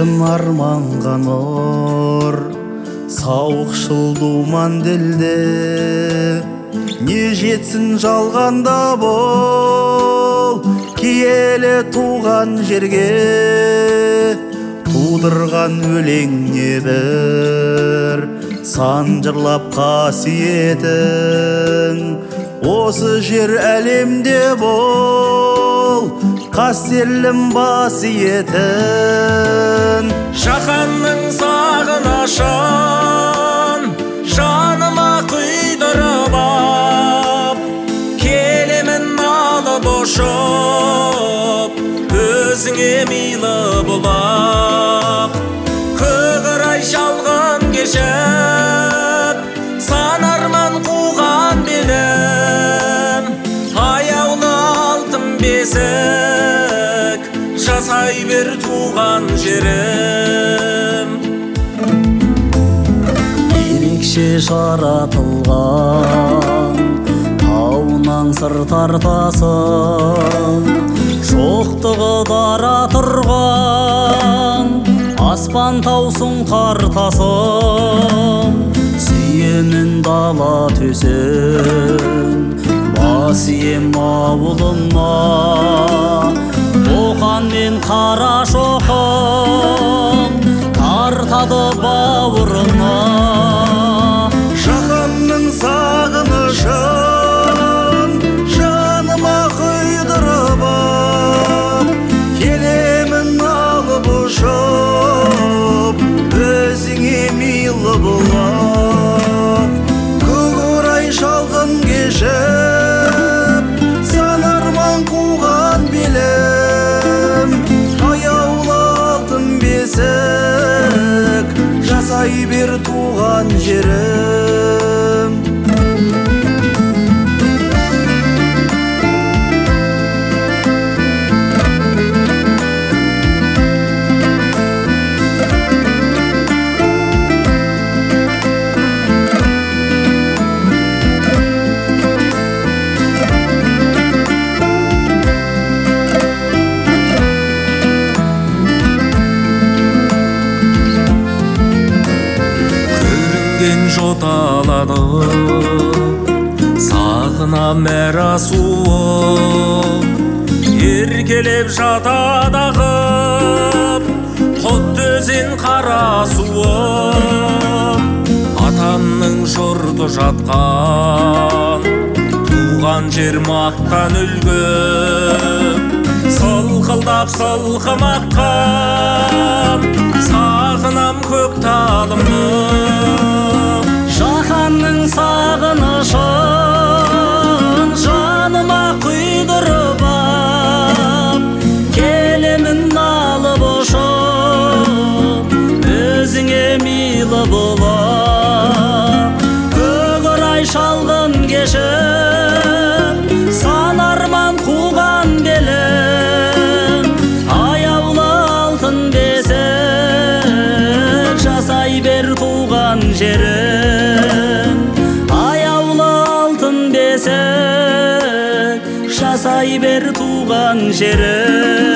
шын арманға нұр, сауықшыл думан ділде, не жетсін жалғанда бол, киелі туған жерге, тудырған өлең небір, сан жырлап қасиетің, осы жер әлемде бол, қастерлім басиетін. Жаһанның сағынышын жаныма құйдырып ап, келемін алып ұшып, өзіңе мейлі бұлап. Қығырай шалғын кешіп, сан арман қуған белім, аяулы алтын бесік, жасай бер туған жерім. Ерекше жаратылған тауынан сыр тартасың, жоқтығы дара тұрған аспан таусың қартасың. Сүйемін дала төсін, бас ием ауылыма, Боқан мен қара шоқым тартады бауырына. Жаһанның сағынышын жаныма құйдырып ап, келемін алып ұшып, өзіңе мейлі бұлап. Көкорай шалғын кешіп, сан арман қуған белім, аяулы алтын бесік, жасай бер туған жерім. Жоталады сағынам әр асуым, еркелеп жатадағып құдды өзен қара суым. Атамның жұрты жатқан туған жер мақтан үлгіп, сылқылдап сылқымаққан сағынам көк талымды. Жаһанның сағынышын жаныма құйдырып ап, келемін алып ұшып, өзіңе мейлі бұлап. Көкорай шалғын кешіп, сан арман қуған белім, аяулы алтын бесік, жасай бер туған жерім. Аяулы алтын бесік, жасай бер туған жерім.